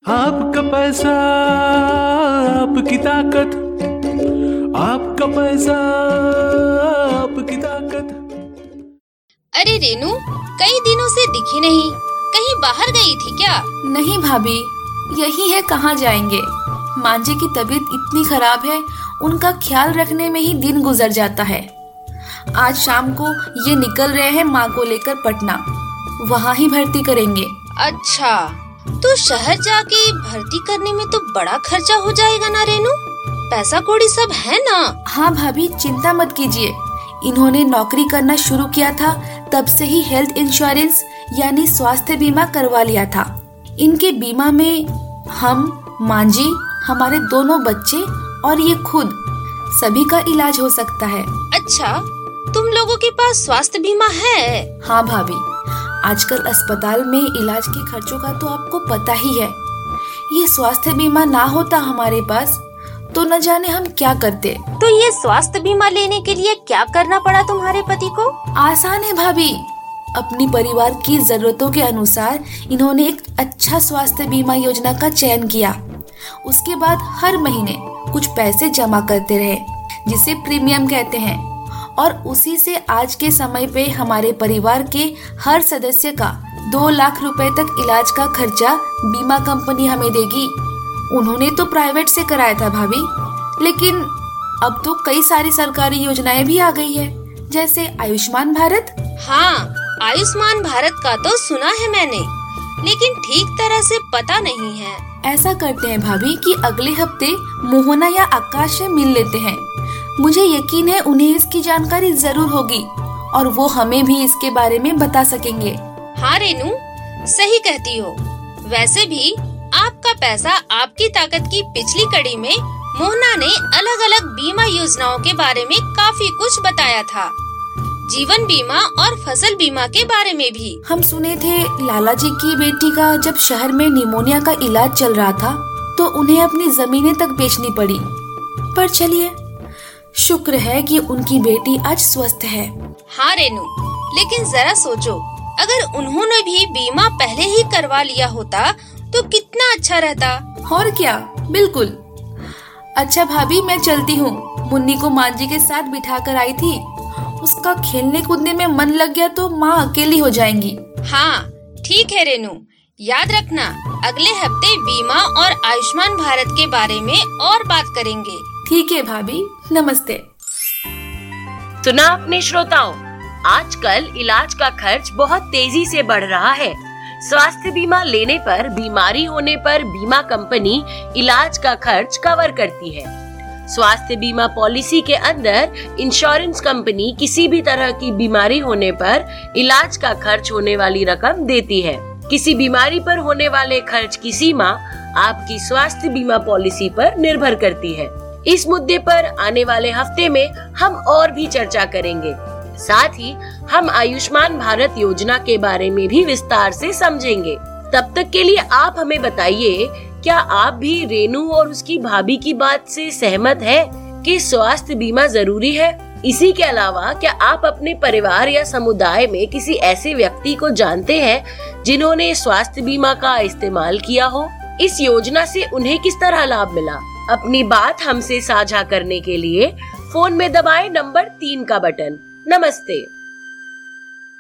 आपका पैसा आपकी ताकत, आपका पैसा आपकी ताकत। अरे रेनू, कई दिनों से दिखी नहीं, कहीं बाहर गई थी क्या? नहीं भाभी, यही है, कहाँ जाएंगे। मांझे की तबीयत इतनी खराब है, उनका ख्याल रखने में ही दिन गुजर जाता है। आज शाम को ये निकल रहे हैं माँ को लेकर पटना, वहाँ ही भर्ती करेंगे। अच्छा, तो शहर जाके भर्ती करने में तो बड़ा खर्चा हो जाएगा ना रेनू? पैसा कौड़ी सब है ना? हाँ भाभी, चिंता मत कीजिए। इन्होंने नौकरी करना शुरू किया था तब से ही हेल्थ इंश्योरेंस यानी स्वास्थ्य बीमा करवा लिया था। इनके बीमा में हम, मांझी, हमारे दोनों बच्चे और ये खुद सभी का इलाज हो सकता है। अच्छा, तुम लोगों के पास स्वास्थ्य बीमा है? हाँ भाभी, आजकल अस्पताल में इलाज के खर्चों का तो आपको पता ही है। ये स्वास्थ्य बीमा ना होता हमारे पास तो न जाने हम क्या करते। तो ये स्वास्थ्य बीमा लेने के लिए क्या करना पड़ा तुम्हारे पति को? आसान है भाभी, अपनी परिवार की जरूरतों के अनुसार इन्होंने एक अच्छा स्वास्थ्य बीमा योजना का चयन किया। उसके बाद हर महीने कुछ पैसे जमा करते रहे, जिसे प्रीमियम कहते हैं, और उसी से आज के समय पे हमारे परिवार के हर सदस्य का 2 लाख रुपए तक इलाज का खर्चा बीमा कंपनी हमें देगी। उन्होंने तो प्राइवेट से कराया था भाभी, लेकिन अब तो कई सारी सरकारी योजनाएं भी आ गई है, जैसे आयुष्मान भारत। हाँ, आयुष्मान भारत का तो सुना है मैंने, लेकिन ठीक तरह से पता नहीं है। ऐसा करते हैं भाभी कि अगले हफ्ते मोहना या आकाश से मिल लेते हैं। मुझे यकीन है उन्हें इसकी जानकारी जरूर होगी और वो हमें भी इसके बारे में बता सकेंगे। हाँ रेनू, सही कहती हो। वैसे भी आपका पैसा आपकी ताकत की पिछली कड़ी में मोहना ने अलग अलग बीमा योजनाओं के बारे में काफी कुछ बताया था, जीवन बीमा और फसल बीमा के बारे में भी। हम सुने थे लाला जी की बेटी का जब शहर में निमोनिया का इलाज चल रहा था तो उन्हें अपनी जमीनें तक बेचनी पड़ी। पर चलिए, शुक्र है कि उनकी बेटी आज स्वस्थ है। हाँ रेनू, लेकिन जरा सोचो, अगर उन्होंने भी बीमा पहले ही करवा लिया होता तो कितना अच्छा रहता। और क्या, बिल्कुल। अच्छा भाभी, मैं चलती हूँ। मुन्नी को मांझी के साथ बिठा कर आई थी, उसका खेलने कूदने में मन लग गया तो माँ अकेली हो जाएंगी। हाँ ठीक है रेनू, याद रखना अगले हफ्ते बीमा और आयुष्मान भारत के बारे में और बात करेंगे। ठीक है भाभी, नमस्ते। सुना आपने श्रोताओं, आजकल इलाज का खर्च बहुत तेजी से बढ़ रहा है। स्वास्थ्य बीमा लेने पर बीमारी होने पर बीमा कंपनी इलाज का खर्च कवर करती है। स्वास्थ्य बीमा पॉलिसी के अंदर इंश्योरेंस कंपनी किसी भी तरह की बीमारी होने पर इलाज का खर्च होने वाली रकम देती है। किसी बीमारी पर होने वाले खर्च की सीमा आपकी स्वास्थ्य बीमा पॉलिसी पर निर्भर करती है। इस मुद्दे पर आने वाले हफ्ते में हम और भी चर्चा करेंगे। साथ ही हम आयुष्मान भारत योजना के बारे में भी विस्तार से समझेंगे। तब तक के लिए आप हमें बताइए, क्या आप भी रेनू और उसकी भाभी की बात से सहमत हैं कि स्वास्थ्य बीमा जरूरी है? इसी के अलावा क्या आप अपने परिवार या समुदाय में किसी ऐसे व्यक्ति को जानते हैं जिन्होंने स्वास्थ्य बीमा का इस्तेमाल किया हो? इस योजना से उन्हें किस तरह लाभ मिला? अपनी बात हमसे साझा करने के लिए फोन में दबाएं नंबर 3 का बटन। नमस्ते।